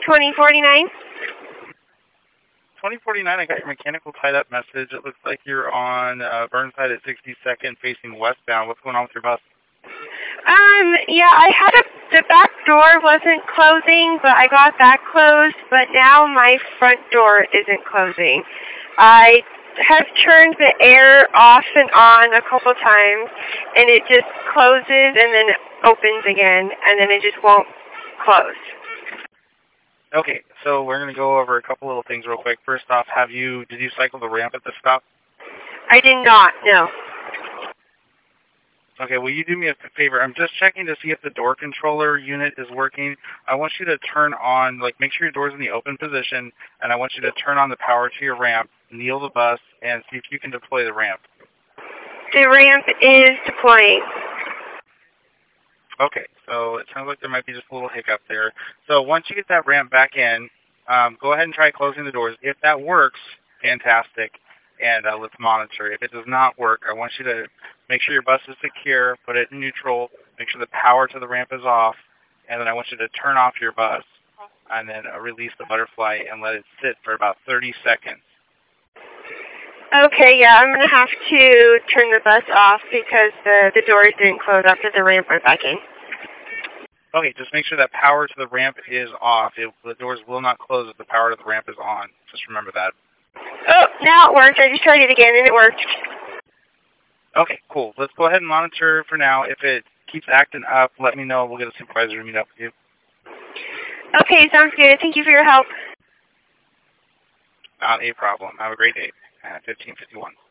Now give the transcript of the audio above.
2049. 2049, I got your mechanical tied-up message. It looks like you're on Burnside at 62nd facing westbound. What's going on with your bus? Yeah, I had the back door wasn't closing, but I got that closed, but now my front door isn't closing. I have turned the air off and on a couple times, and it just closes and then opens again, and then it just won't close. Okay, so we're going to go over a couple little things real quick. First off, did you cycle the ramp at the stop? I did not, no. Okay, will you do me a favor? I'm just checking to see if the door controller unit is working. I want you to turn on, make sure your door's in the open position, and I want you to turn on the power to your ramp, kneel the bus, and see if you can deploy the ramp. The ramp is deploying. Okay, so it sounds like there might be just a little hiccup there. So once you get that ramp back in, go ahead and try closing the doors. If that works, fantastic, and let's monitor. If it does not work, I want you to make sure your bus is secure, put it in neutral, make sure the power to the ramp is off, and then I want you to turn off your bus, and then release the butterfly and let it sit for about 30 seconds. Okay, yeah, I'm going to have to turn the bus off because the doors didn't close after the ramp went back in. Okay, just make sure that power to the ramp is off. The doors will not close if the power to the ramp is on. Just remember that. Oh, now it worked. I just tried it again and it worked. Okay, cool. Let's go ahead and monitor for now. If it keeps acting up, let me know. We'll get a supervisor to meet up with you. Okay, sounds good. Thank you for your help. Not a problem. Have a great day. 1551.